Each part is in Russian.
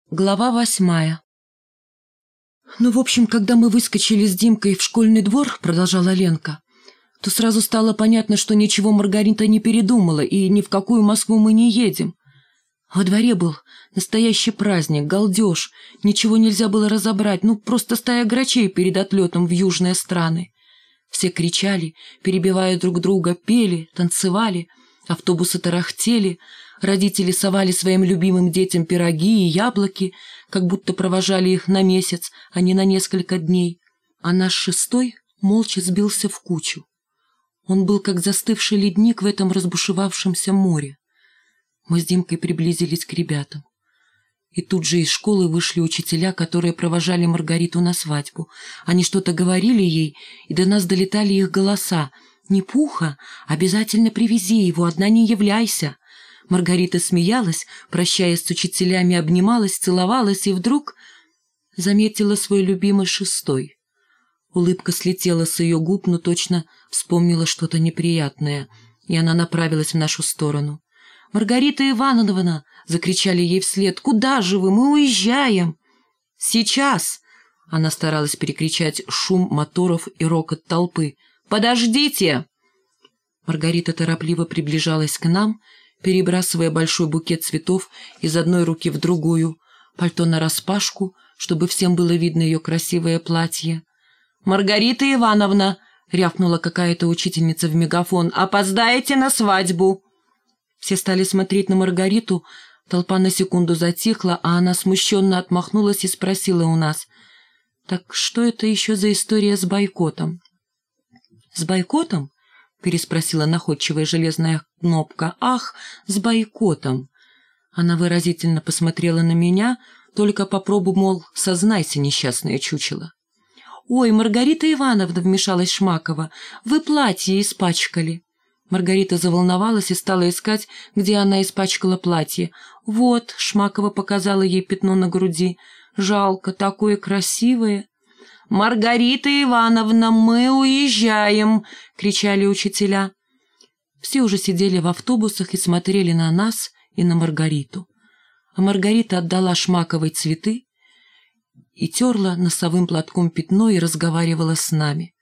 Глава 8. «Ну, в общем, когда мы выскочили с Димкой в школьный двор, — продолжала Ленка, — то сразу стало понятно, что ничего Маргарита не передумала, и ни в какую Москву мы не едем. Во дворе был настоящий праздник, галдеж, ничего нельзя было разобрать, ну, просто стая грачей перед отлетом в южные страны. Все кричали, перебивая друг друга, пели, танцевали, автобусы тарахтели, родители совали своим любимым детям пироги и яблоки, как будто провожали их на месяц, а не на несколько дней. А наш шестой молча сбился в кучу. Он был как застывший ледник в этом разбушевавшемся море. Мы с Димкой приблизились к ребятам. И тут же из школы вышли учителя, которые провожали Маргариту на свадьбу. Они что-то говорили ей, и до нас долетали их голоса. «Не Пуха, обязательно привези его, одна не являйся». Маргарита смеялась, прощаясь с учителями, обнималась, целовалась и вдруг заметила свой любимый шестой. Улыбка слетела с ее губ, но точно вспомнила что-то неприятное, и она направилась в нашу сторону. «Маргарита Ивановна!» — закричали ей вслед. «Куда же вы? Мы уезжаем!» «Сейчас!» — она старалась перекричать шум моторов и рокот толпы. «Подождите!» Маргарита торопливо приближалась к нам, перебрасывая большой букет цветов из одной руки в другую, пальто нараспашку, чтобы всем было видно ее красивое платье. «Маргарита Ивановна!» — рявкнула какая-то учительница в мегафон. «Опоздаете на свадьбу!» Все стали смотреть на Маргариту, толпа на секунду затихла, а она смущенно отмахнулась и спросила у нас: «Так что это еще за история с бойкотом?» «С бойкотом?» — переспросила находчивая железная кнопка. «Ах, с бойкотом!» Она выразительно посмотрела на меня, только попробуй, мол, сознайся, несчастное чучело. «Ой, Маргарита Ивановна!» — вмешалась Шмакова. «Вы платье испачкали!» Маргарита заволновалась и стала искать, где она испачкала платье. «Вот!» — Шмакова показала ей пятно на груди. «Жалко, такое красивое!» «Маргарита Ивановна, мы уезжаем!» — кричали учителя. Все уже сидели в автобусах и смотрели на нас и на Маргариту. А Маргарита отдала Шмаковой цветы и терла носовым платком пятно и разговаривала с нами.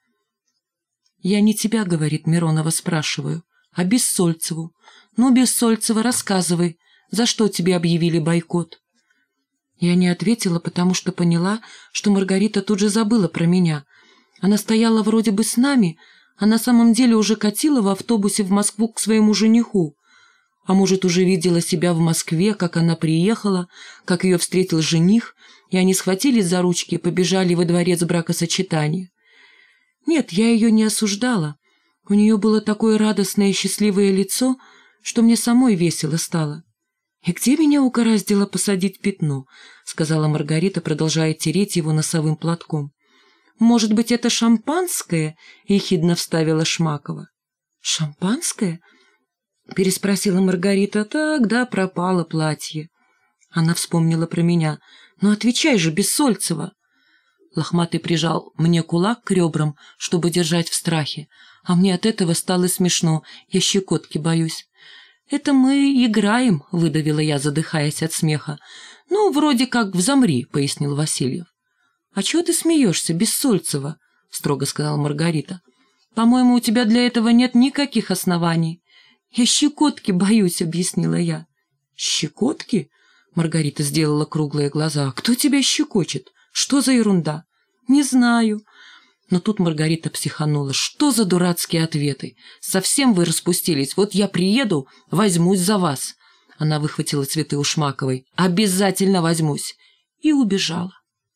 «Я не тебя, — говорит Миронова, — спрашиваю, а Бессольцеву. Ну, Бессольцева, рассказывай, за что тебе объявили бойкот?» Я не ответила, потому что поняла, что Маргарита тут же забыла про меня. Она стояла вроде бы с нами, а на самом деле уже катила в автобусе в Москву к своему жениху. А может, уже видела себя в Москве, как она приехала, как ее встретил жених, и они схватились за ручки и побежали во дворец бракосочетания. Нет, я ее не осуждала. У нее было такое радостное и счастливое лицо, что мне самой весело стало. «И где меня угораздило посадить пятно?» — сказала Маргарита, продолжая тереть его носовым платком. «Может быть, это шампанское?» — ехидно вставила Шмакова. «Шампанское?» — переспросила Маргарита. «Тогда пропало платье». Она вспомнила про меня. «Ну, отвечай же, Бессольцева!» Лохматый прижал мне кулак к ребрам, чтобы держать в страхе, а мне от этого стало смешно, я щекотки боюсь. «Это мы играем», — выдавила я, задыхаясь от смеха. «Ну, вроде как в «Замри», — пояснил Васильев. «А чего ты смеешься, Бессольцева?» — строго сказала Маргарита. «По-моему, у тебя для этого нет никаких оснований». «Я щекотки боюсь», — объяснила я. «Щекотки?» — Маргарита сделала круглые глаза. «Кто тебя щекочет? Что за ерунда?» «Не знаю». Но тут Маргарита психанула. «Что за дурацкие ответы? Совсем вы распустились. Вот я приеду, возьмусь за вас». Она выхватила цветы у Шмаковой. «Обязательно возьмусь». И убежала.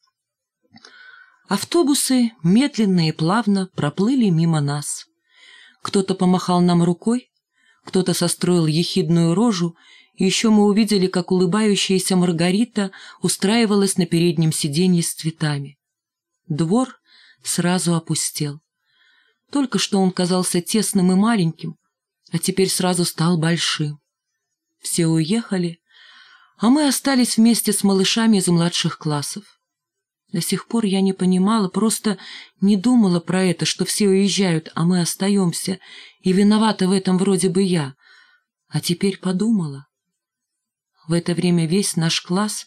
Автобусы медленно и плавно проплыли мимо нас. Кто-то помахал нам рукой, кто-то состроил ехидную рожу, и еще мы увидели, как улыбающаяся Маргарита устраивалась на переднем сиденье с цветами. Двор сразу опустел. Только что он казался тесным и маленьким, а теперь сразу стал большим. Все уехали, а мы остались вместе с малышами из младших классов. До сих пор я не понимала, просто не думала про это, что все уезжают, а мы остаемся, и виновата в этом вроде бы я. А теперь подумала. В это время весь наш класс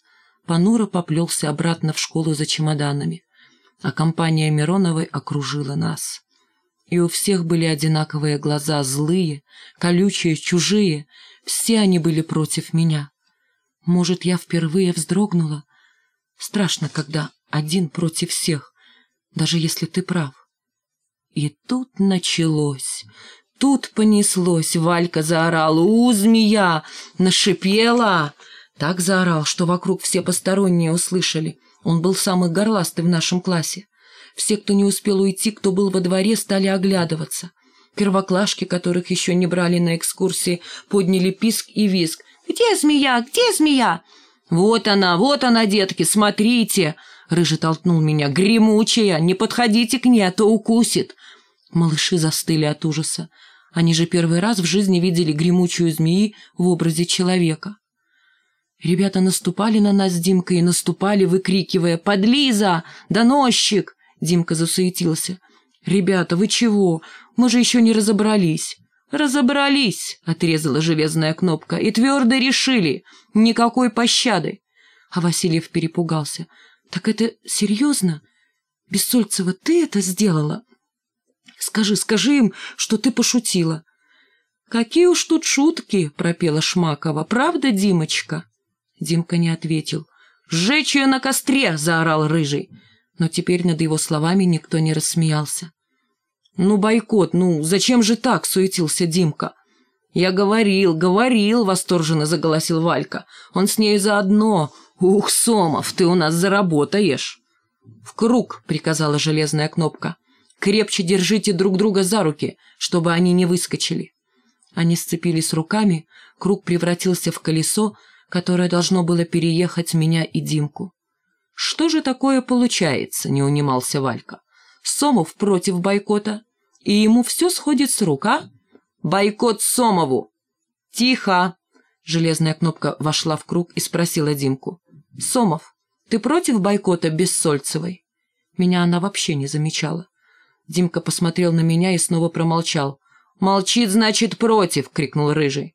понуро поплелся обратно в школу за чемоданами, а компания Мироновой окружила нас. И у всех были одинаковые глаза, злые, колючие, чужие, все они были против меня. Может, я впервые вздрогнула? Страшно, когда один против всех, даже если ты прав. И тут началось. Тут понеслось. Валька заорал: «У, змея!» Нашипела. Так заорал, что вокруг все посторонние услышали. Он был самый горластый в нашем классе. Все, кто не успел уйти, кто был во дворе, стали оглядываться. Первоклашки, которых еще не брали на экскурсии, подняли писк и визг. «Где змея? Где змея?» вот она, детки, смотрите!» Рыжий толкнул меня. «Гремучая! Не подходите к ней, а то укусит!» Малыши застыли от ужаса. Они же первый раз в жизни видели гремучую змеи в образе человека. Ребята наступали на нас с Димкой и наступали, выкрикивая: «Подлиза! Доносчик!» Димка засуетился. «Ребята, вы чего? Мы же еще не разобрались». «Разобрались!» — отрезала железная кнопка. «И твердо решили! Никакой пощады!» А Васильев перепугался. «Так это серьезно? Бессольцева, ты это сделала? Скажи им, что ты пошутила». «Какие уж тут шутки!» — пропела Шмакова. «Правда, Димочка?» Димка не ответил. «Сжечь ее на костре!» — заорал Рыжий. Но теперь над его словами никто не рассмеялся. «Ну, бойкот, зачем же так?» — суетился Димка. «Я говорил!» — восторженно заголосил Валька. «Он с ней заодно! Ух, Сомов, ты у нас заработаешь!» «В круг!» — приказала железная кнопка. «Крепче держите друг друга за руки, чтобы они не выскочили». Они сцепились руками, круг превратился в колесо, которое должно было переехать меня и Димку. «Что же такое получается?» — не унимался Валька. «Сомов против бойкота, и ему все сходит с рук, а? Бойкот Сомову!» «Тихо!» — железная кнопка вошла в круг и спросила Димку. «Сомов, ты против бойкота Бессольцевой?» Меня она вообще не замечала. Димка посмотрел на меня и снова промолчал. «Молчит, значит, против!» — крикнул Рыжий.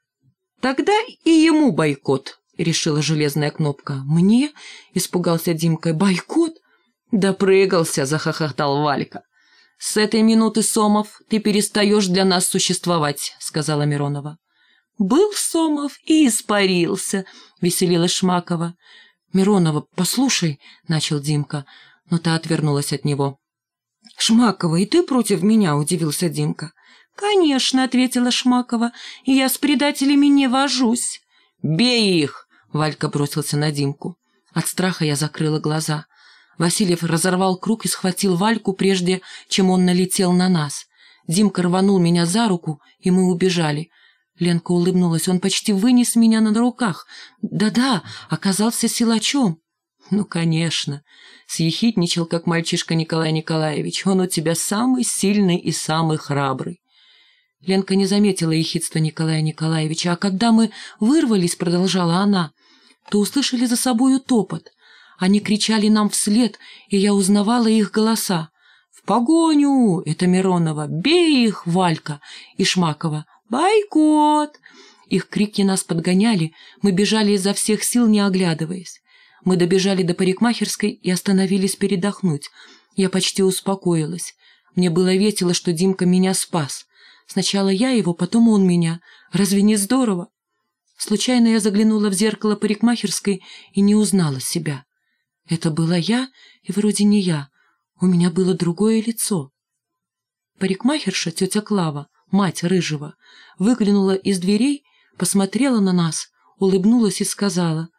«Тогда и ему бойкот!» — решила железная кнопка. «Мне?» — испугался Димка. «Бойкот?» «Допрыгался!» — захохотал Валька. «С этой минуты, Сомов, ты перестаешь для нас существовать», — сказала Миронова. «Был Сомов и испарился», — веселилась Шмакова. «Миронова, послушай», — начал Димка, но та отвернулась от него. «Шмакова, и ты против меня?» — удивился Димка. «Конечно», — ответила Шмакова, — «и я с предателями не вожусь». «Бей их!» — Валька бросился на Димку. От страха я закрыла глаза. Васильев разорвал круг и схватил Вальку, прежде чем он налетел на нас. Димка рванул меня за руку, и мы убежали. Ленка улыбнулась. Он почти вынес меня на руках. Да-да, оказался силачом. «Ну, конечно», — съехидничал, как мальчишка Николай Николаевич. «Он у тебя самый сильный и самый храбрый». Ленка не заметила ехидства Николая Николаевича, а когда мы вырвались, продолжала она, то услышали за собою топот. Они кричали нам вслед, и я узнавала их голоса. «В погоню!» — это Миронова. «Бей их!» — Валька и Шмакова. «Бойкот!» Их крики нас подгоняли, мы бежали изо всех сил, не оглядываясь. Мы добежали до парикмахерской и остановились передохнуть. Я почти успокоилась. Мне было весело, что Димка меня спас. Сначала я его, потом он меня. Разве не здорово? Случайно я заглянула в зеркало парикмахерской и не узнала себя. Это была я и вроде не я. У меня было другое лицо. Парикмахерша, тетя Клава, мать Рыжего, выглянула из дверей, посмотрела на нас, улыбнулась и сказала: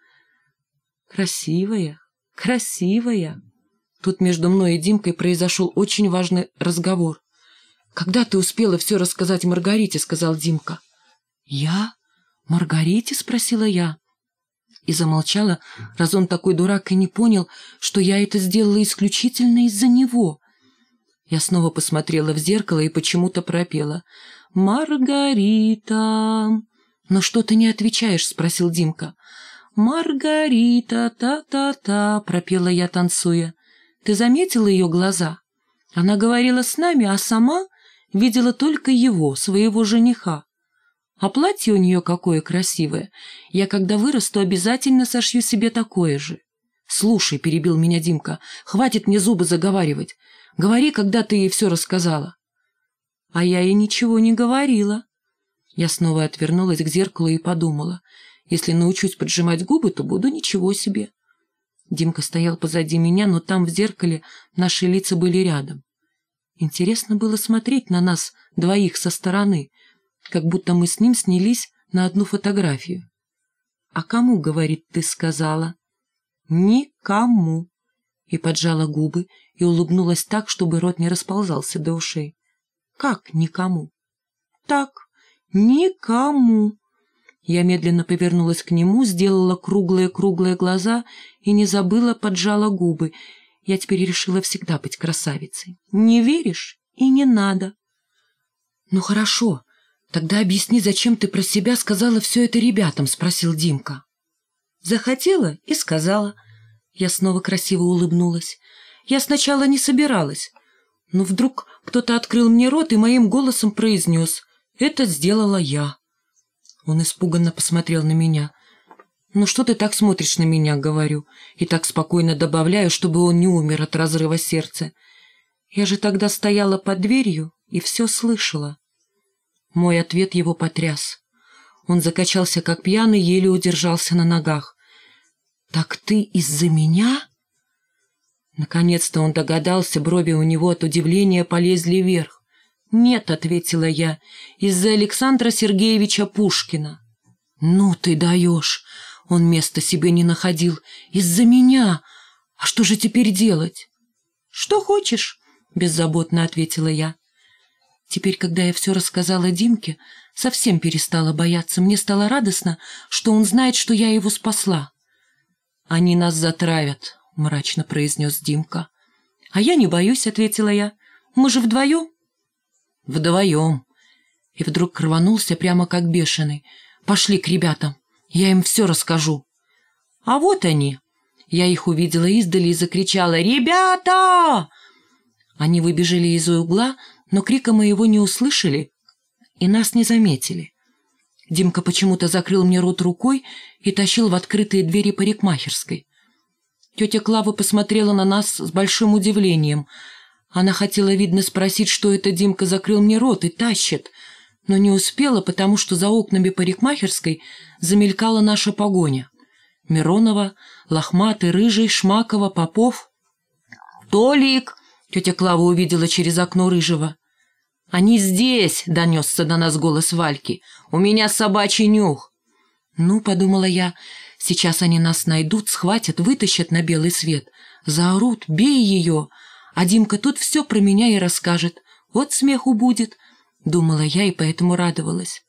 «Красивая, красивая». Тут между мной и Димкой произошел очень важный разговор. «Когда ты успела все рассказать Маргарите?» — сказал Димка. «Я? Маргарите?» — спросила я. И замолчала, раз он такой дурак и не понял, что я это сделала исключительно из-за него. Я снова посмотрела в зеркало и почему-то пропела: «Маргарита». «Но что ты не отвечаешь?» — спросил Димка. «Маргарита, та-та-та», — пропела я, танцуя. «Ты заметила ее глаза? Она говорила с нами, а сама видела только его, своего жениха». А платье у нее какое красивое. Я, когда вырасту, обязательно сошью себе такое же. Слушай, перебил меня Димка, хватит мне зубы заговаривать. Говори, когда ты ей все рассказала. А я ей ничего не говорила. Я снова отвернулась к зеркалу и подумала. Если научусь поджимать губы, то буду ничего себе. Димка стоял позади меня, но там в зеркале наши лица были рядом. Интересно было смотреть на нас двоих со стороны, как будто мы с ним снялись на одну фотографию. «А кому, — говорит, — ты сказала?» «Никому». И поджала губы, и улыбнулась так, чтобы рот не расползался до ушей. «Как никому?» «Так, никому». Я медленно повернулась к нему, сделала круглые-круглые глаза и не забыла, поджала губы. Я теперь решила всегда быть красавицей. Не веришь? И не надо. «Ну хорошо, тогда объясни, зачем ты про себя сказала все это ребятам?» — спросил Димка. «Захотела и сказала». Я снова красиво улыбнулась. Я сначала не собиралась, но вдруг кто-то открыл мне рот и моим голосом произнес: «Это сделала я». Он испуганно посмотрел на меня. «Ну что ты так смотришь на меня?» — говорю, и так спокойно добавляю, чтобы он не умер от разрыва сердца. Я же тогда стояла под дверью и все слышала. Мой ответ его потряс. Он закачался, как пьяный, еле удержался на ногах. «Так ты из-за меня?» Наконец-то он догадался, брови у него от удивления полезли вверх. «Нет», — ответила я, — «из-за Александра Сергеевича Пушкина». «Ну ты даешь!» Он места себе не находил. «Из-за меня! А что же теперь делать?» «Что хочешь», — беззаботно ответила я. Теперь, когда я все рассказала Димке, совсем перестала бояться. Мне стало радостно, что он знает, что я его спасла. «Они нас затравят», — мрачно произнес Димка. «А я не боюсь», — ответила я. «Мы же вдвоем». «Вдвоем». И вдруг рванулся прямо как бешеный. «Пошли к ребятам, я им все расскажу». «А вот они». Я их увидела издали и закричала: «Ребята!» Они выбежали из-за угла, но крика моего не услышали и нас не заметили. Димка почему-то закрыл мне рот рукой и тащил в открытые двери парикмахерской. Тетя Клава посмотрела на нас с большим удивлением. Она хотела, видно, спросить, что это Димка закрыл мне рот и тащит, но не успела, потому что за окнами парикмахерской замелькала наша погоня. Миронова, Лохматый, Рыжий, Шмакова, Попов. «Толик!» — тетя Клава увидела через окно Рыжего. «Они здесь!» — донесся до нас голос Вальки. «У меня собачий нюх!» «Ну, — подумала я, — сейчас они нас найдут, схватят, вытащат на белый свет, заорут: бей ее! А Димка тут все про меня и расскажет. Вот смеху будет!» — думала я и поэтому радовалась.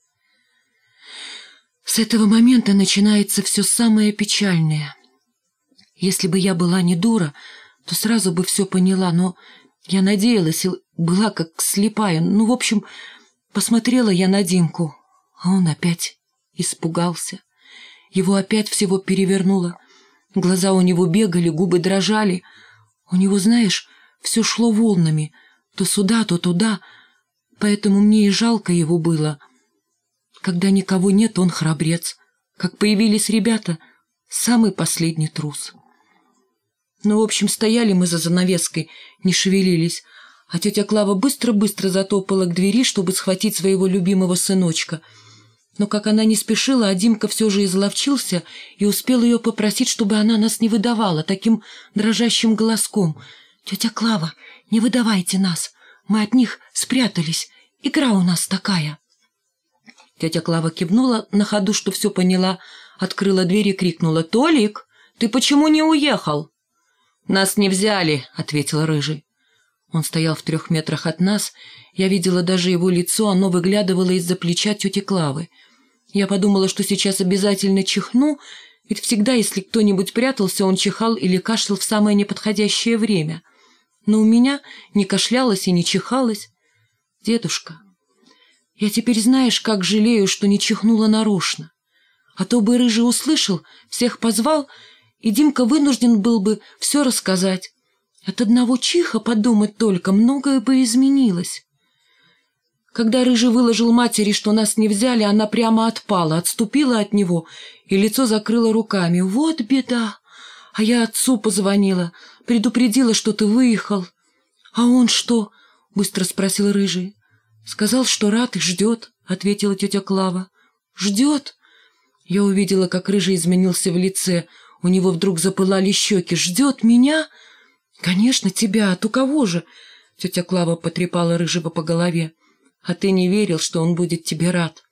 С этого момента начинается все самое печальное. Если бы я была не дура, то сразу бы все поняла, но я надеялась и была как слепая. Ну, в общем, посмотрела я на Димку, а он опять испугался. Его опять всего перевернуло. Глаза у него бегали, губы дрожали. У него, знаешь, все шло волнами, то сюда, то туда, поэтому мне и жалко его было. Когда никого нет, он храбрец. Как появились ребята, самый последний трус. Ну, в общем, стояли мы за занавеской, не шевелились, а тетя Клава быстро-быстро затопала к двери, чтобы схватить своего любимого сыночка. Но как она не спешила, а Димка все же изловчился и успел ее попросить, чтобы она нас не выдавала, таким дрожащим голоском. «Тетя Клава, не выдавайте нас, мы от них спрятались, игра у нас такая». Тетя Клава кивнула на ходу, что все поняла, открыла дверь и крикнула: «Толик, ты почему не уехал?» «Нас не взяли», — ответил Рыжий. Он стоял в 3 метрах от нас, я видела даже его лицо, оно выглядывало из-за плеча тети Клавы. Я подумала, что сейчас обязательно чихну, ведь всегда, если кто-нибудь прятался, он чихал или кашлял в самое неподходящее время. Но у меня не кашлялось и не чихалось. «Дедушка, я теперь знаешь, как жалею, что не чихнула нарочно. А то бы Рыжий услышал, всех позвал, и Димка вынужден был бы все рассказать. От одного чиха, подумать только, многое бы изменилось». Когда Рыжий выложил матери, что нас не взяли, она прямо отпала, отступила от него и лицо закрыла руками. Вот беда! А я отцу позвонила, предупредила, что ты выехал. — А он что? — быстро спросил Рыжий. — Сказал, что рад и ждет, — ответила тетя Клава. — Ждет? Я увидела, как Рыжий изменился в лице. У него вдруг запылали щеки. — Ждет меня? — Конечно, тебя. А то кого же? Тетя Клава потрепала Рыжего по голове. — А ты не верил, что он будет тебе рад?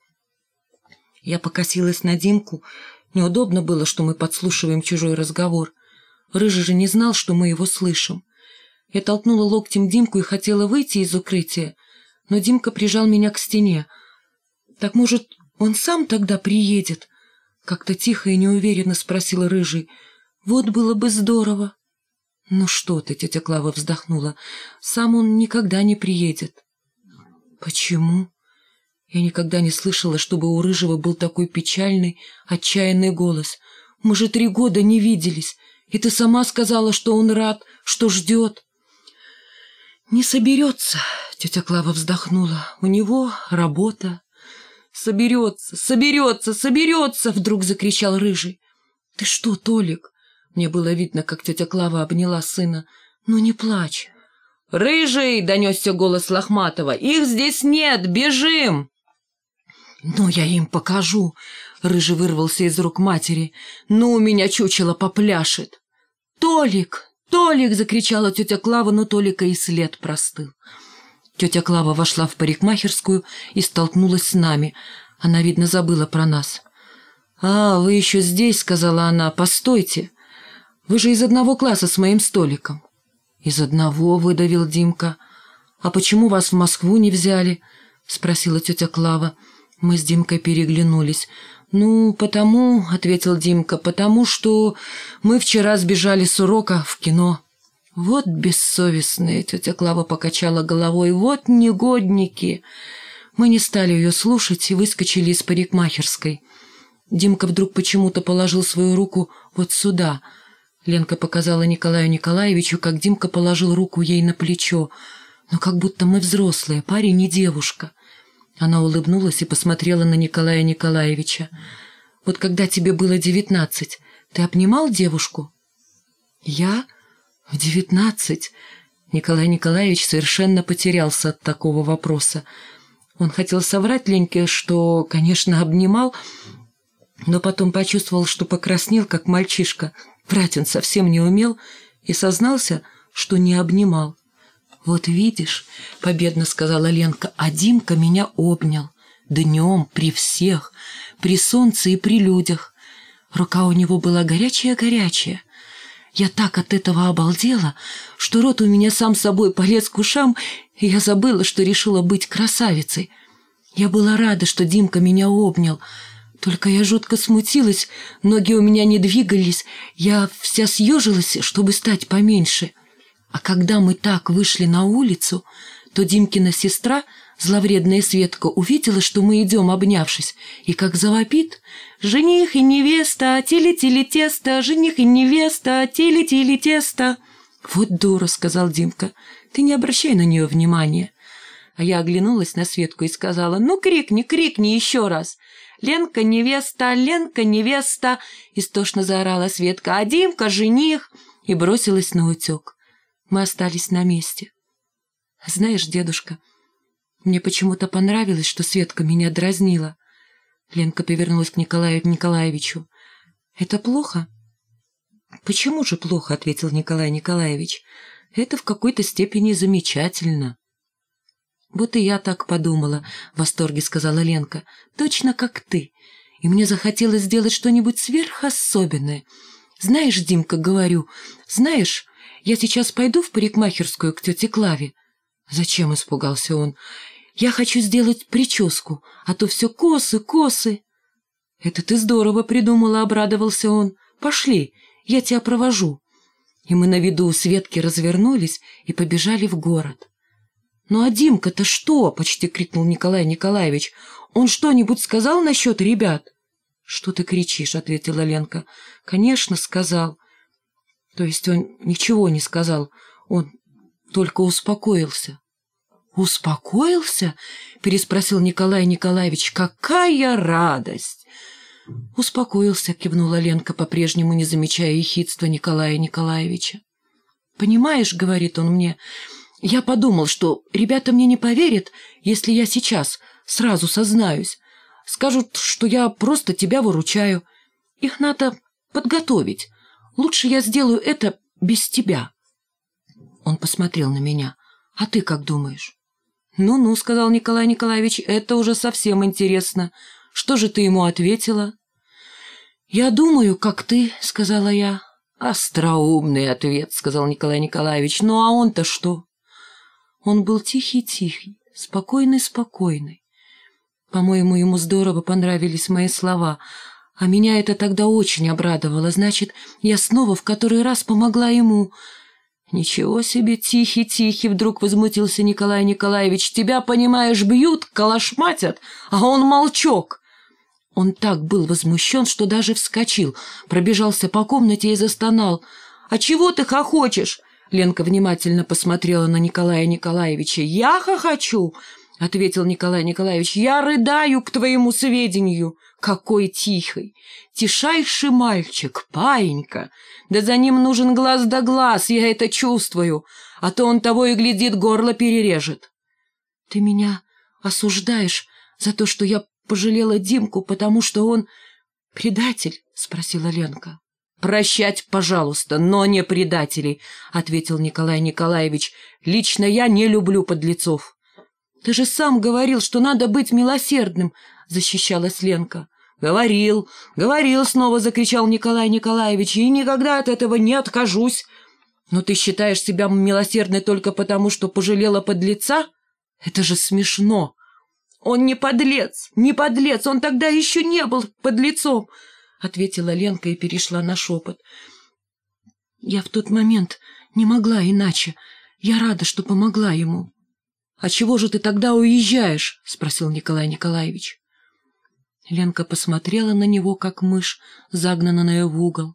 Я покосилась на Димку. Неудобно было, что мы подслушиваем чужой разговор. Рыжий же не знал, что мы его слышим. Я толкнула локтем Димку и хотела выйти из укрытия, но Димка прижал меня к стене. — Так, может, он сам тогда приедет? — как-то тихо и неуверенно спросил Рыжий. — Вот было бы здорово. — Ну что ты, — тетя Клава вздохнула, — сам он никогда не приедет. — Почему? Я никогда не слышала, чтобы у Рыжего был такой печальный, отчаянный голос. Мы же 3 года не виделись, и ты сама сказала, что он рад, что ждет. — Не соберется, — тетя Клава вздохнула, — у него работа. — Соберется, соберется, соберется, — вдруг закричал Рыжий. — Ты что, Толик? Мне было видно, как тетя Клава обняла сына. — Ну не плачь. — Рыжий! — донесся голос Лохматова. — Их здесь нет! Бежим! — Ну, я им покажу! — Рыжий вырвался из рук матери. — Ну, у меня чучело попляшет! — Толик! Толик! — закричала тетя Клава, но Толика и след простыл. Тетя Клава вошла в парикмахерскую и столкнулась с нами. Она, видно, забыла про нас. — А, вы еще здесь, — сказала она. — Постойте. Вы же из одного класса с моим Столиком. — Из одного, — выдавил Димка. — А почему вас в Москву не взяли? — спросила тетя Клава. Мы с Димкой переглянулись. — Ну, потому, — ответил Димка, — потому что мы вчера сбежали с урока в кино. — Вот бессовестные, — тетя Клава покачала головой, — вот негодники. Мы не стали ее слушать и выскочили из парикмахерской. Димка вдруг почему-то положил свою руку вот сюда. Ленка показала Николаю Николаевичу, как Димка положил руку ей на плечо. Но как будто мы взрослые, парень и девушка. Она улыбнулась и посмотрела на Николая Николаевича. «Вот когда тебе было 19, ты обнимал девушку?» «Я? В 19?» Николай Николаевич совершенно потерялся от такого вопроса. Он хотел соврать Леньке, что, конечно, обнимал, но потом почувствовал, что покраснел, как мальчишка. Врать он совсем не умел и сознался, что не обнимал. «Вот видишь», — победно сказала Ленка, — «а Димка меня обнял. Днем, при всех, при солнце и при людях. Рука у него была горячая-горячая. Я так от этого обалдела, что рот у меня сам собой полез к ушам, и я забыла, что решила быть красавицей. Я была рада, что Димка меня обнял. Только я жутко смутилась, ноги у меня не двигались, я вся съежилась, чтобы стать поменьше. А когда мы так вышли на улицу, то Димкина сестра, зловредная Светка, увидела, что мы идем, обнявшись, и как завопит: «Жених и невеста, тили-тили-тесто, жених и невеста, тили-тили-тесто». «Вот дура», — сказал Димка, — «ты не обращай на нее внимания». А я оглянулась на Светку и сказала: «Ну, крикни, крикни еще раз». «Ленка невеста, Ленка невеста», — истошно заорала Светка, «а Димка жених», и бросилась наутек. Мы остались на месте. Знаешь, дедушка, мне почему-то понравилось, что Светка меня дразнила. Ленка повернулась к Николаю Николаевичу. «Это плохо?» «Почему же плохо?» — ответил Николай Николаевич. «Это в какой-то степени замечательно». «Вот и я так подумала», — в восторге сказала Ленка. «Точно как ты. И мне захотелось сделать что-нибудь сверхособенное. Знаешь, Димка, говорю, знаешь, я сейчас пойду в парикмахерскую к тете Клаве». «Зачем?» — испугался он. «Я хочу сделать прическу, а то все косы, косы». «Это ты здорово придумала», — обрадовался он. «Пошли, я тебя провожу». И мы на виду у Светки развернулись и побежали в город. «Ну а Димка-то что?» — почти крикнул Николай Николаевич. «Он что-нибудь сказал насчет ребят?» «Что ты кричишь?» — ответила Ленка. «Конечно, сказал». «То есть он ничего не сказал, он только успокоился». «Успокоился?» — переспросил Николай Николаевич. «Какая радость!» «Успокоился», — кивнула Ленка, по-прежнему не замечая ехидства Николая Николаевича. «Понимаешь, — говорит он мне, — я подумал, что ребята мне не поверят, если я сейчас сразу сознаюсь. Скажут, что я просто тебя выручаю. Их надо подготовить. Лучше я сделаю это без тебя». Он посмотрел на меня. «А ты как думаешь?» «Ну-ну», — сказал Николай Николаевич, — «это уже совсем интересно. Что же ты ему ответила?» «Я думаю, как ты», — сказала я. «Остроумный ответ», — сказал Николай Николаевич. «Ну а он-то что?» Он был тихий-тихий, спокойный-спокойный. По-моему, ему здорово понравились мои слова, а меня это тогда очень обрадовало. Значит, я снова в который раз помогла ему. «Ничего себе, тихий-тихий!» — вдруг возмутился Николай Николаевич. «Тебя, понимаешь, бьют, калашматят, а он молчок!» Он так был возмущен, что даже вскочил, пробежался по комнате и застонал. «А чего ты хохочешь?» Ленка внимательно посмотрела на Николая Николаевича. «Я хохочу!» — ответил Николай Николаевич. «Я рыдаю, к твоему сведению. Какой тихий! Тишайший мальчик, паинька! Да за ним нужен глаз да глаз, я это чувствую, а то он того и глядит, горло перережет». «Ты меня осуждаешь за то, что я пожалела Димку, потому что он предатель?» — спросила Ленка. «Прощать, пожалуйста, но не предателей», — ответил Николай Николаевич. «Лично я не люблю подлецов». «Ты же сам говорил, что надо быть милосердным», — защищалась Ленка. «Говорил, говорил», — снова закричал Николай Николаевич, «и никогда от этого не откажусь». «Но ты считаешь себя милосердной только потому, что пожалела подлеца? Это же смешно». «Он не подлец, не подлец, он тогда еще не был подлецом», — ответила Ленка и перешла на шепот. «Я в тот момент не могла иначе. Я рада, что помогла ему». «А чего же ты тогда уезжаешь?» — спросил Николай Николаевич. Ленка посмотрела на него, как мышь, загнанная в угол.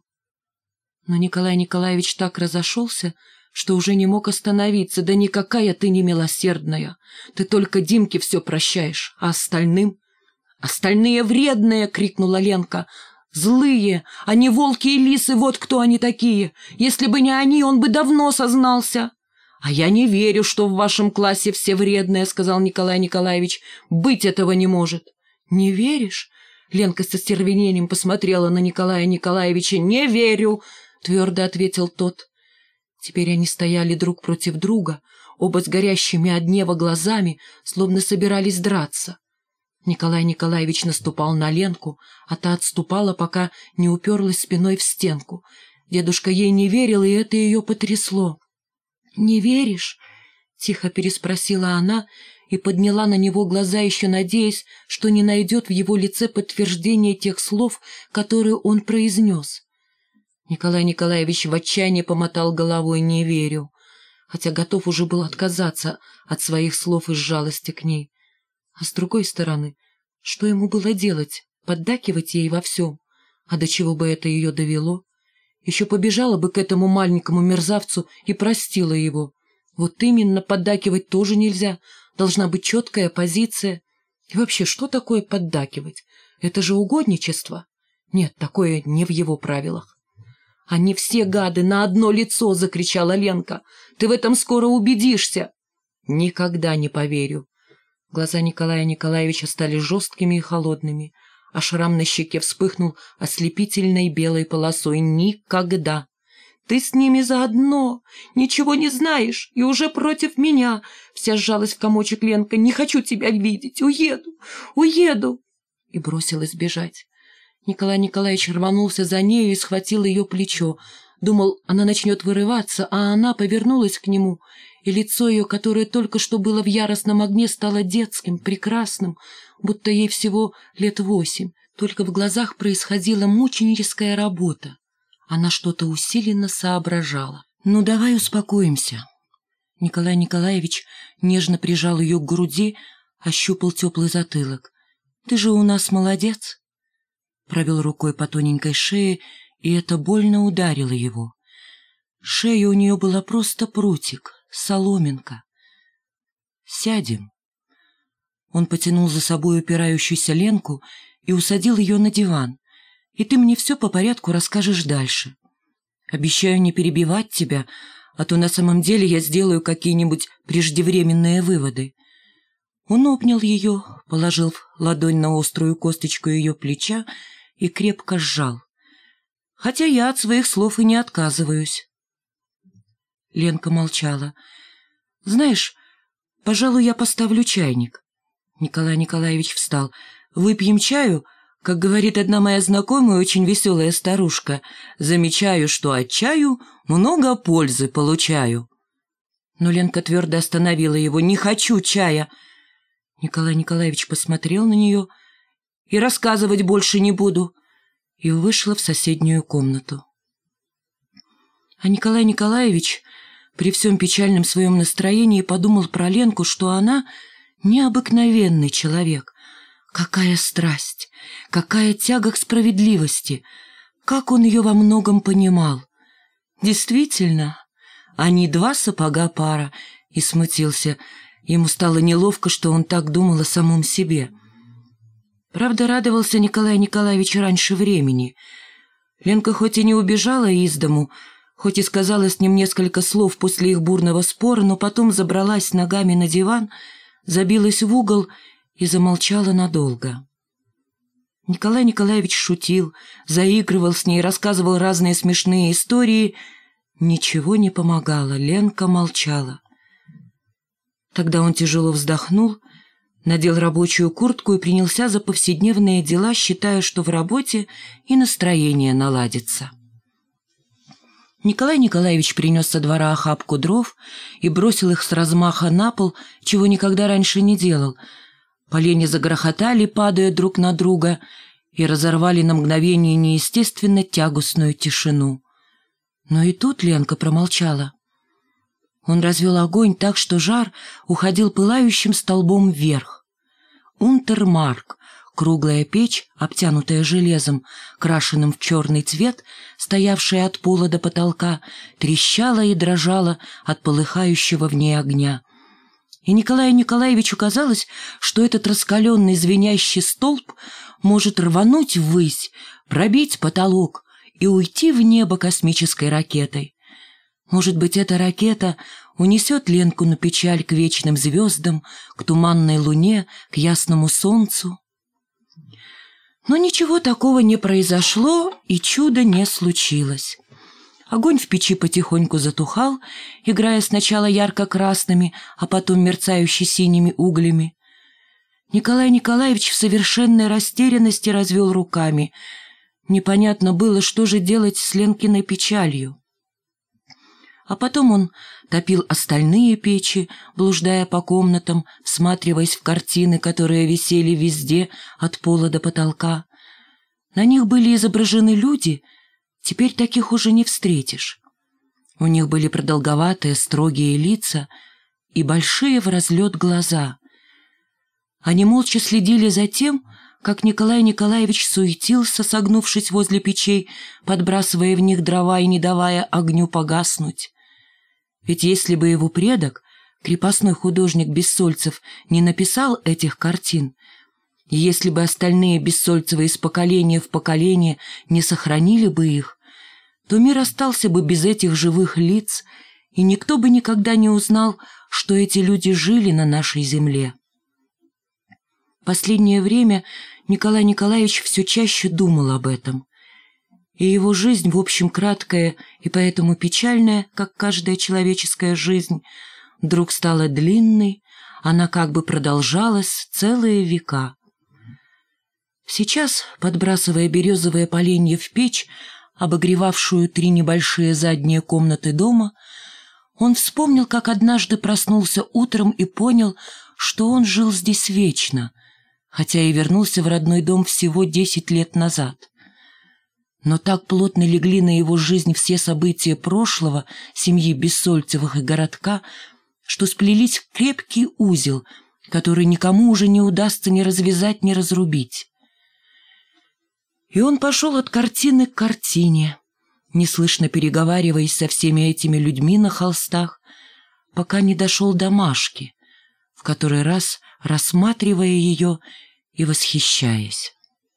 Но Николай Николаевич так разошелся, что уже не мог остановиться. «Да никакая ты не милосердная. Ты только Димке все прощаешь, а остальным...» «Остальные вредные!» — крикнула Ленка. «Злые! Они волки и лисы, вот кто они такие! Если бы не они, он бы давно сознался!» «А я не верю, что в вашем классе все вредные», — сказал Николай Николаевич. «Быть этого не может». «Не веришь?» — Ленка со стервенением посмотрела на Николая Николаевича. «Не верю», — твердо ответил тот. Теперь они стояли друг против друга, оба с горящими от гнева глазами, словно собирались драться. Николай Николаевич наступал на Ленку, а та отступала, пока не уперлась спиной в стенку. Дедушка ей не верил, и это ее потрясло. «Не веришь?» — тихо переспросила она и подняла на него глаза, еще надеясь, что не найдет в его лице подтверждения тех слов, которые он произнес. Николай Николаевич в отчаянии помотал головой: «Не верю», хотя готов уже был отказаться от своих слов из жалости к ней. А с другой стороны, что ему было делать? Поддакивать ей во всем? А до чего бы это ее довело? Еще побежала бы к этому маленькому мерзавцу и простила его. Вот именно, поддакивать тоже нельзя. Должна быть четкая позиция. И вообще, что такое поддакивать? Это же угодничество. Нет, такое не в его правилах. «Они все гады на одно лицо!» — закричала Ленка. «Ты в этом скоро убедишься!» «Никогда не поверю!» Глаза Николая Николаевича стали жесткими и холодными, а шрам на щеке вспыхнул ослепительной белой полосой. «Никогда! Ты с ними заодно! Ничего не знаешь и уже против меня!» Вся сжалась в комочек Ленка. «Не хочу тебя видеть! Уеду! Уеду!» И бросилась бежать. Николай Николаевич рванулся за нею и схватил ее плечо. Думал, она начнет вырываться, а она повернулась к нему, и лицо ее, которое только что было в яростном огне, стало детским, прекрасным, будто ей всего лет 8. Только в глазах происходила мученическая работа. Она что-то усиленно соображала. «Ну, давай успокоимся». Николай Николаевич нежно прижал ее к груди, ощупал теплый затылок. «Ты же у нас молодец». Провел рукой по тоненькой шее, и это больно ударило его. Шея у нее была просто прутик, соломинка. Сядем». Он потянул за собой упирающуюся Ленку и усадил ее на диван. «И ты мне все по порядку расскажешь дальше. Обещаю не перебивать тебя, а то на самом деле я сделаю какие-нибудь преждевременные выводы». Он обнял ее, положил ладонь на острую косточку ее плеча и крепко сжал. «Хотя я от своих слов и не отказываюсь». Ленка молчала. «Знаешь, пожалуй, я поставлю чайник». Николай Николаевич встал. «Выпьем чаю? Как говорит одна моя знакомая, очень веселая старушка, замечаю, что от чаю много пользы получаю». Но Ленка твердо остановила его. «Не хочу чая». Николай Николаевич посмотрел на нее. «И рассказывать больше не буду». И вышла в соседнюю комнату. А Николай Николаевич при всем печальном своем настроении подумал про Ленку, что она необыкновенный человек. Какая страсть, какая тяга к справедливости, как он ее во многом понимал. Действительно, они два сапога пара, и смутился. Ему стало неловко, что он так думал о самом себе. Правда, радовался Николай Николаевич раньше времени. Ленка хоть и не убежала из дому, хоть и сказала с ним несколько слов после их бурного спора, но потом забралась ногами на диван, забилась в угол и замолчала надолго. Николай Николаевич шутил, заигрывал с ней, рассказывал разные смешные истории. Ничего не помогало, Ленка молчала. Тогда он тяжело вздохнул, надел рабочую куртку и принялся за повседневные дела, считая, что в работе и настроение наладится. Николай Николаевич принес со двора охапку дров и бросил их с размаха на пол, чего никогда раньше не делал. Поленья загрохотали, падая друг на друга, и разорвали на мгновение неестественно тягостную тишину. Но и тут Ленка промолчала. Он развел огонь так, что жар уходил пылающим столбом вверх. Унтермарк, круглая печь, обтянутая железом, крашенным в черный цвет, стоявшая от пола до потолка, трещала и дрожала от полыхающего в ней огня. И Николаю Николаевичу казалось, что этот раскаленный звенящий столб может рвануть ввысь, пробить потолок и уйти в небо космической ракетой. Может быть, эта ракета унесет Ленку на печаль к вечным звездам, к туманной луне, к ясному солнцу. Но ничего такого не произошло, и чуда не случилось. Огонь в печи потихоньку затухал, играя сначала ярко-красными, а потом мерцающе синими углями. Николай Николаевич в совершенной растерянности развел руками. Непонятно было, что же делать с Ленкиной печалью. А потом он топил остальные печи, блуждая по комнатам, всматриваясь в картины, которые висели везде, от пола до потолка. На них были изображены люди, теперь таких уже не встретишь. У них были продолговатые, строгие лица и большие в разлет глаза. Они молча следили за тем, как Николай Николаевич суетился, согнувшись возле печей, подбрасывая в них дрова и не давая огню погаснуть. Ведь если бы его предок, крепостной художник Бессольцев, не написал этих картин, и если бы остальные Бессольцевы из поколения в поколение не сохранили бы их, то мир остался бы без этих живых лиц, и никто бы никогда не узнал, что эти люди жили на нашей земле. Последнее время Николай Николаевич все чаще думал об этом. И его жизнь, в общем, краткая и поэтому печальная, как каждая человеческая жизнь, вдруг стала длинной, она как бы продолжалась целые века. Сейчас, подбрасывая березовые поленья в печь, обогревавшую 3 небольшие задние комнаты дома, он вспомнил, как однажды проснулся утром и понял, что он жил здесь вечно, хотя и вернулся в родной дом всего 10 лет назад. Но так плотно легли на его жизнь все события прошлого, семьи Бессольцевых и городка, что сплелись в крепкий узел, который никому уже не удастся ни развязать, ни разрубить. И он пошел от картины к картине, неслышно переговариваясь со всеми этими людьми на холстах, пока не дошел до Машки, в который раз рассматривая ее и восхищаясь.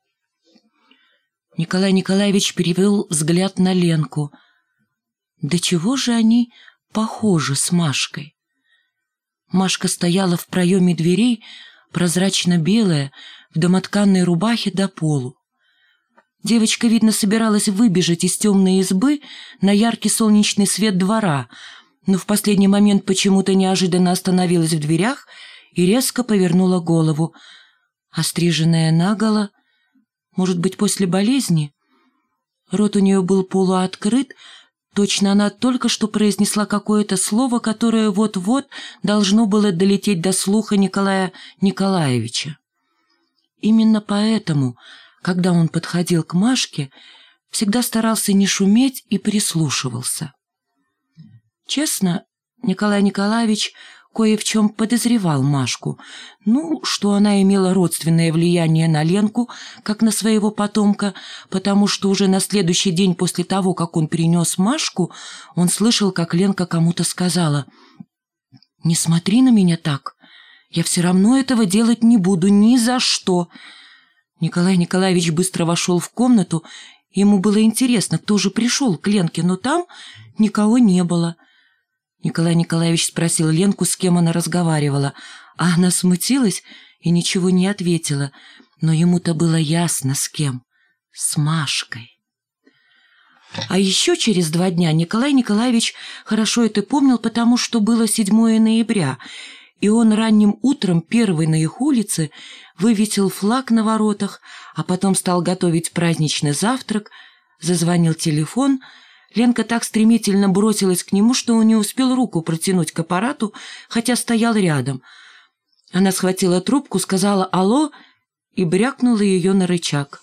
Николай Николаевич перевел взгляд на Ленку. Да чего же они похожи с Машкой? Машка стояла в проеме дверей, прозрачно-белая, в домотканной рубахе до полу. Девочка, видно, собиралась выбежать из темной избы на яркий солнечный свет двора, но в последний момент почему-то неожиданно остановилась в дверях и резко повернула голову. Остриженная наголо, может быть, после болезни? Рот у нее был полуоткрыт, точно она только что произнесла какое-то слово, которое вот-вот должно было долететь до слуха Николая Николаевича. Именно поэтому, когда он подходил к Машке, всегда старался не шуметь и прислушивался. Честно, Николай Николаевич кое в чем подозревал Машку. Что она имела родственное влияние на Ленку, как на своего потомка, потому что уже на следующий день после того, как он принес Машку, он слышал, как Ленка кому-то сказала: «Не смотри на меня так, я все равно этого делать не буду ни за что». Николай Николаевич быстро вошел в комнату. Ему было интересно, кто же пришел к Ленке, но там никого не было. Николай Николаевич спросил Ленку, с кем она разговаривала, а она смутилась и ничего не ответила, но ему-то было ясно, с кем — с Машкой. А еще через 2 дня Николай Николаевич хорошо это помнил, потому что было 7 ноября, и он ранним утром первый на их улице вывесил флаг на воротах, а потом стал готовить праздничный завтрак. Зазвонил телефон. Ленка так стремительно бросилась к нему, что он не успел руку протянуть к аппарату, хотя стоял рядом. Она схватила трубку, сказала «Алло» и брякнула ее на рычаг.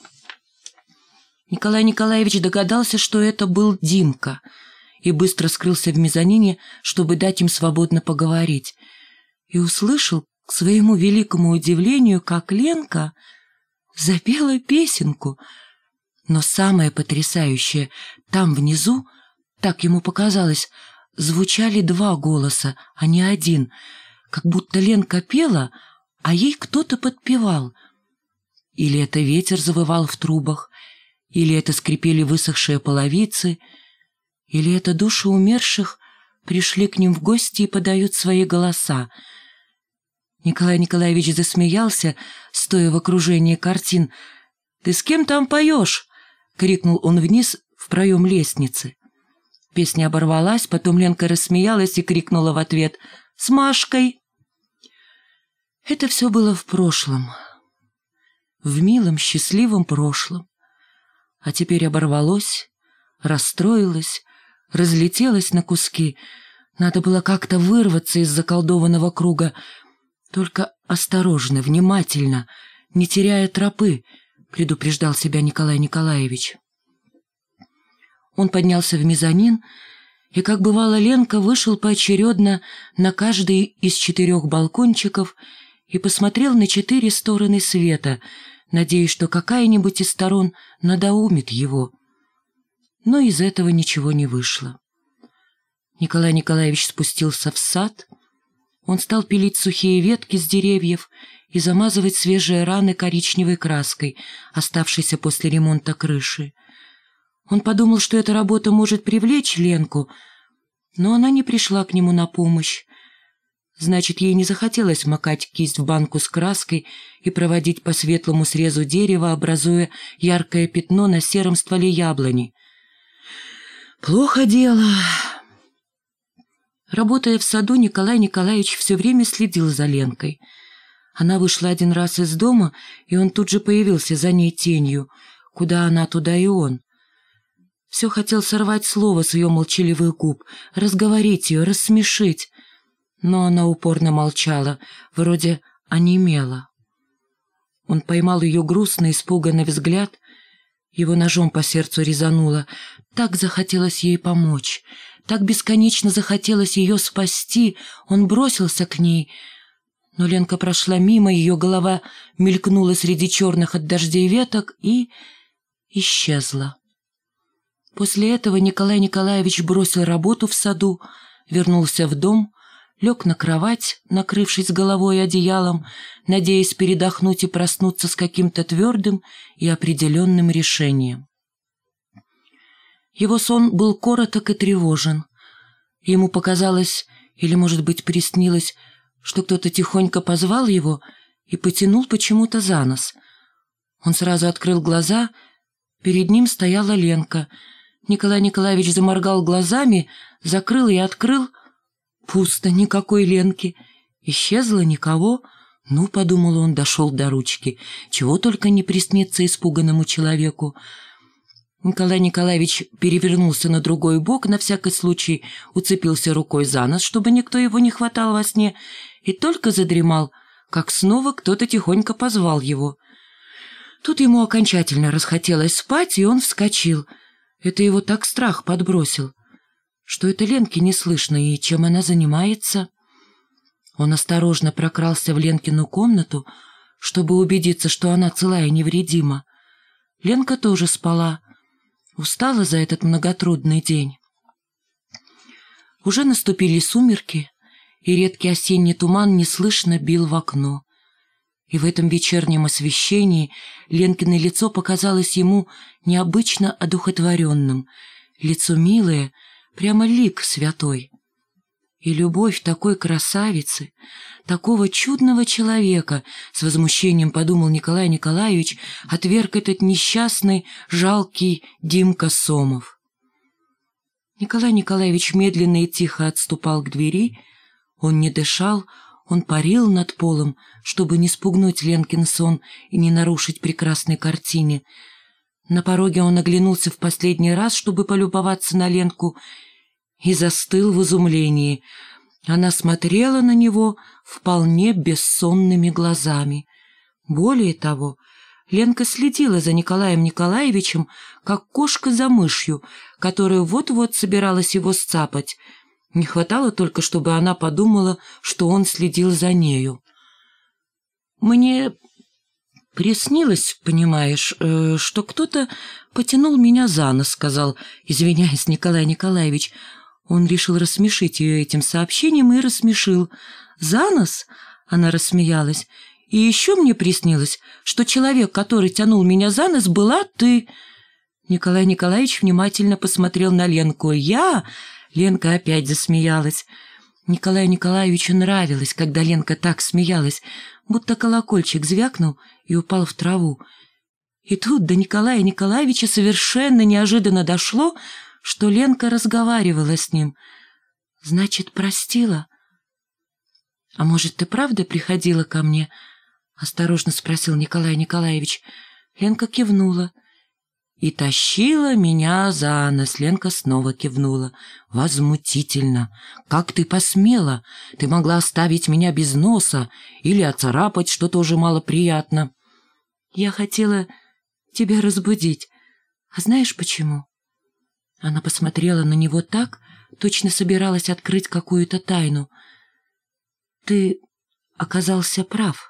Николай Николаевич догадался, что это был Димка, и быстро скрылся в мезонине, чтобы дать им свободно поговорить. И услышал, к своему великому удивлению, как Ленка запела песенку. Но самое потрясающее, там внизу, так ему показалось, звучали 2 голоса, а не один, как будто Ленка пела, а ей кто-то подпевал. Или это ветер завывал в трубах, или это скрипели высохшие половицы, или это души умерших пришли к ним в гости и подают свои голоса. Николай Николаевич засмеялся, стоя в окружении картин. «Ты с кем там поешь?» — крикнул он вниз в проем лестницы. Песня оборвалась, потом Ленка рассмеялась и крикнула в ответ: «С Машкой!» Это все было в прошлом, в милом, счастливом прошлом. А теперь оборвалось, расстроилось, разлетелось на куски. Надо было как-то вырваться из заколдованного круга. Только осторожно, внимательно, не теряя тропы, предупреждал себя Николай Николаевич. Он поднялся в мезонин, и, как бывало, Ленка вышел поочередно на каждый из 4 балкончиков и посмотрел на 4 стороны света, надеясь, что какая-нибудь из сторон надоумит его. Но из этого ничего не вышло. Николай Николаевич спустился в сад. Он стал пилить сухие ветки с деревьев и замазывать свежие раны коричневой краской, оставшейся после ремонта крыши. Он подумал, что эта работа может привлечь Ленку, но она не пришла к нему на помощь. Значит, ей не захотелось макать кисть в банку с краской и проводить по светлому срезу дерева, образуя яркое пятно на сером стволе яблони. Плохо дело. Работая в саду, Николай Николаевич все время следил за Ленкой. Она вышла один раз из дома, и он тут же появился за ней тенью. Куда она, туда и он. Все хотел сорвать слово с ее молчаливых губ, разговорить ее, рассмешить. Но она упорно молчала, вроде онемела. Он поймал ее грустный, испуганный взгляд. Его ножом по сердцу резануло. Так захотелось ей помочь, так бесконечно захотелось ее спасти. Он бросился к ней, но Ленка прошла мимо, ее голова мелькнула среди черных от дождей веток и исчезла. После этого Николай Николаевич бросил работу в саду, вернулся в дом, лег на кровать, накрывшись головой одеялом, надеясь передохнуть и проснуться с каким-то твердым и определенным решением. Его сон был короток и тревожен. Ему показалось, или, может быть, приснилось, что кто-то тихонько позвал его и потянул почему-то за нос. Он сразу открыл глаза, перед ним стояла Ленка. Николай Николаевич заморгал глазами, закрыл и открыл. Пусто, никакой Ленки. Исчезло никого. Ну, подумал он, дошел до ручки. Чего только не приснится испуганному человеку. Николай Николаевич перевернулся на другой бок, на всякий случай уцепился рукой за нос, чтобы никто его не хватал во сне, и только задремал, как снова кто-то тихонько позвал его. Тут ему окончательно расхотелось спать, и он вскочил. Это его так страх подбросил, что это Ленки не слышно, и чем она занимается. Он осторожно прокрался в Ленкину комнату, чтобы убедиться, что она цела и невредима. Ленка тоже спала, устала за этот многотрудный день. Уже наступили сумерки, и редкий осенний туман неслышно бил в окно. И в этом вечернем освещении Ленкино лицо показалось ему необычно одухотворенным, лицо милое, прямо лик святой. И любовь такой красавицы, такого чудного человека, с возмущением подумал Николай Николаевич, отверг этот несчастный, жалкий Димка Сомов. Николай Николаевич медленно и тихо отступал к двери. Он не дышал, он парил над полом, чтобы не спугнуть Ленкин сон и не нарушить прекрасной картине. На пороге он оглянулся в последний раз, чтобы полюбоваться на Ленку, и застыл в изумлении. Она смотрела на него вполне бессонными глазами. Более того, Ленка следила за Николаем Николаевичем, как кошка за мышью, которая вот-вот собиралась его сцапать. Не хватало только, чтобы она подумала, что он следил за нею. «Мне приснилось, понимаешь, что кто-то потянул меня за нос», — сказал, извиняясь, Николай Николаевич. Он решил рассмешить ее этим сообщением и рассмешил. «За нос?» — она рассмеялась. «И еще мне приснилось, что человек, который тянул меня за нос, была ты». Николай Николаевич внимательно посмотрел на Ленку. «Я?» — Ленка опять засмеялась. Николаю Николаевичу нравилось, когда Ленка так смеялась, будто колокольчик звякнул и упал в траву. И тут до Николая Николаевича совершенно неожиданно дошло, что Ленка разговаривала с ним. «Значит, простила?» «А может, ты правда приходила ко мне?» — осторожно спросил Николай Николаевич. Ленка кивнула. «И тащила меня за нос», — Ленка снова кивнула. «Возмутительно! Как ты посмела? Ты могла оставить меня без носа или оцарапать, что тоже малоприятно». «Я хотела тебя разбудить. А знаешь почему?» Она посмотрела на него так, точно собиралась открыть какую-то тайну. «Ты оказался прав.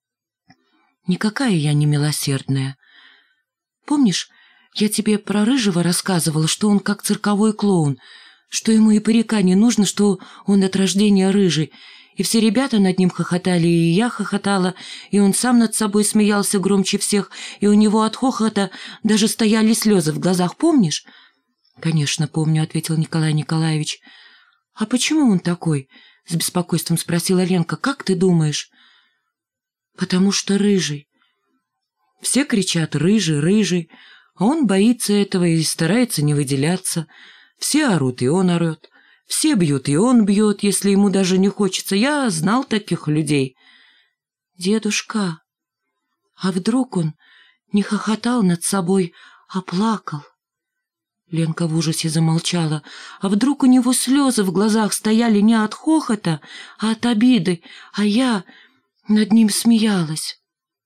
Никакая я не милосердная. Помнишь, я тебе про Рыжего рассказывала, что он как цирковой клоун, что ему и парика не нужно, что он от рождения рыжий, и все ребята над ним хохотали, и я хохотала, и он сам над собой смеялся громче всех, и у него от хохота даже стояли слезы в глазах, помнишь?» «Конечно, помню», — ответил Николай Николаевич. «А почему он такой?» — с беспокойством спросила Ленка. «Как ты думаешь?» «Потому что рыжий. Все кричат «рыжий, рыжий», а он боится этого и старается не выделяться. Все орут, и он орет. Все бьют, и он бьет, если ему даже не хочется. Я знал таких людей». «Дедушка, а вдруг он не хохотал над собой, а плакал?» Ленка в ужасе замолчала. «А вдруг у него слезы в глазах стояли не от хохота, а от обиды, а я над ним смеялась?»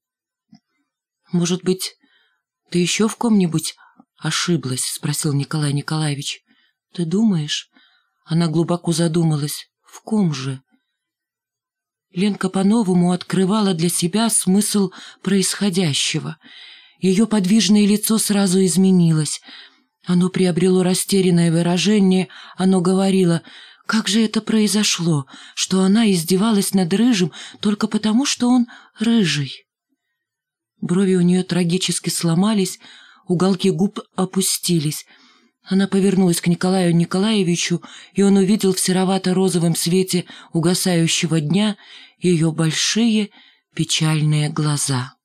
«Может быть, ты еще в ком-нибудь ошиблась?» — спросил Николай Николаевич. «Ты думаешь?» Она глубоко задумалась. «В ком же?» Ленка по-новому открывала для себя смысл происходящего. Ее подвижное лицо сразу изменилось. Оно приобрело растерянное выражение, оно говорило: Как же это произошло, что она издевалась над Рыжим только потому, что он рыжий? Брови у нее трагически сломались, уголки губ опустились. Она повернулась к Николаю Николаевичу, и он увидел в серовато-розовом свете угасающего дня ее большие печальные глаза.